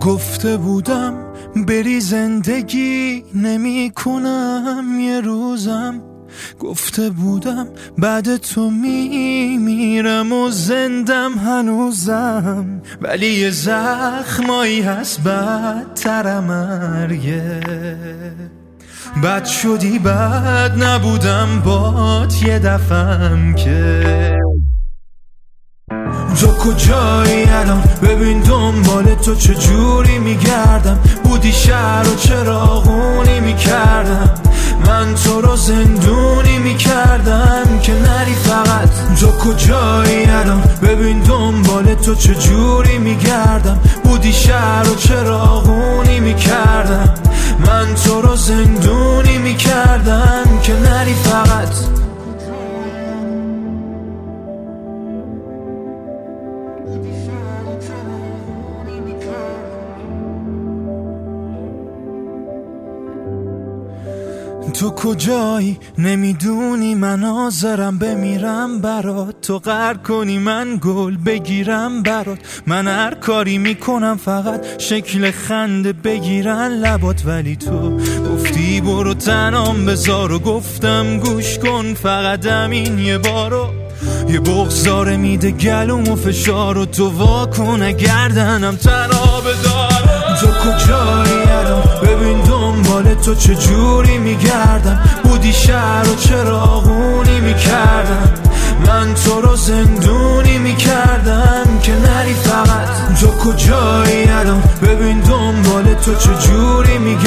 گفته بودم بری زندگی نمی کنم یه روزم، گفته بودم بعد تو میمیرم و زندم هنوزم، ولی یه زخمایی هست بدتر مرگه. بد شدی بد نبودم بات یه دفعم که. تو کجایی الان؟ ببین دنبال تو چجوری میگردم، بودی شهر و چراغونی میکردم، من تو رو زندونی میکردم که نری فقط. تو کجایی الان؟ ببین دنبال تو چجوری میگردم، بودی شهر و چراغونی میکردم، من تو رو زندونی میکردم که نری فقط. تو کجایی؟ نمیدونی من حاضرم بمیرم برات، تو قهر کنی من گل بگیرم برات، من هر کاری میکنم فقط شکل خنده بگیرن لبات، ولی تو گفتی برو تنام بذار و گفتم گوش کن فقط همین یه بارو. یه بغضاره میده گلوم و فشار و تو واکن گردنم تنها بدار. تو کجایی الان؟ ببین دنبال تو چجوری میگردم، بودی شهر و چراغونی میکردم، من تو رو زندونی میکردم که نری فقط. تو کجایی الان؟ ببین دنبال تو چجوری میگردم،